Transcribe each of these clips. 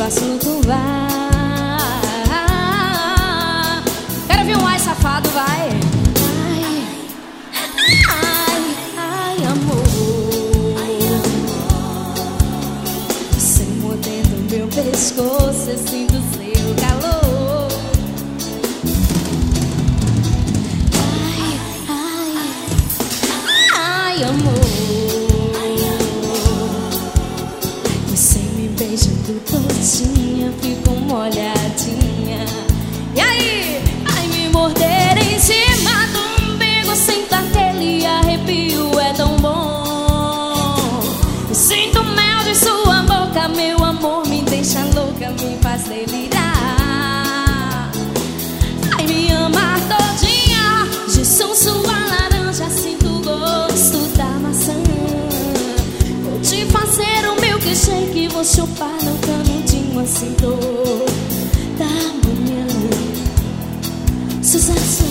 faço flutuar. Quero ver um ai safado, vai. Ai, ai, ai, amor. Você mordendo meu pescoço, eu sinto seu calor. Ai, ai, ai, amor. Você me beijando todinha, fico molhadinha. E aí? Vai me morder em cima do umbigo, sinto aquele arrepio, é tão bom. Eu sinto mel de sua boca, meu amor, me deixa louca, me faz delirar. Vai me amar todinha, de som sua laranja, sinto o gosto da maçã. Vou te fazer o meu milkshake, vou chupar no canudinho assim toda manhã. Sucesso.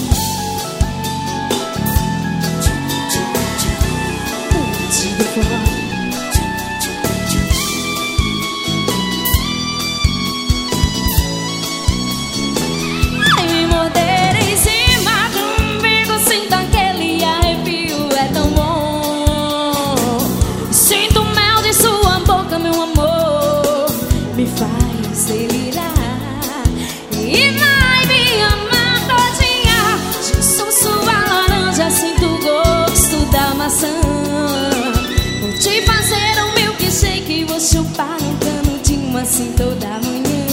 Diga fora. Vai me morder em cima do umbigo, sinto aquele arrepio, é tão bom. Sinto mel de sua boca, meu amor, me faz delirar. E vai me amar todinha, de som sua laranja, sinto o gosto da maçã. Vou te fazer um milkshake, vou chupar no canudinho assim toda manhã.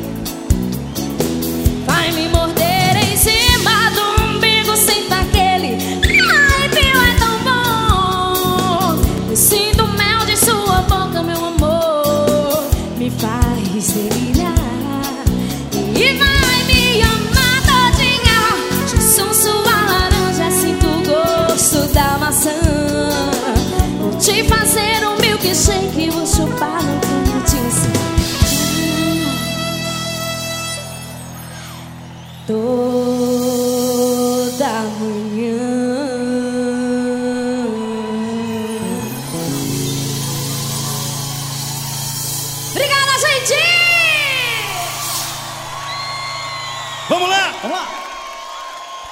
Vai me morder em cima do umbigo, sinto aquele arrepio, é tão bom. Eu sinto mel de sua boca, meu amor, me faz delirar. E vai me amar todinha, de som sua laranja, sinto o gosto da maçã. Vou te fazer um milkshake, vou chupar no canudinho assim toda manhã. Obrigada, gente! Vamos lá! Vamos lá!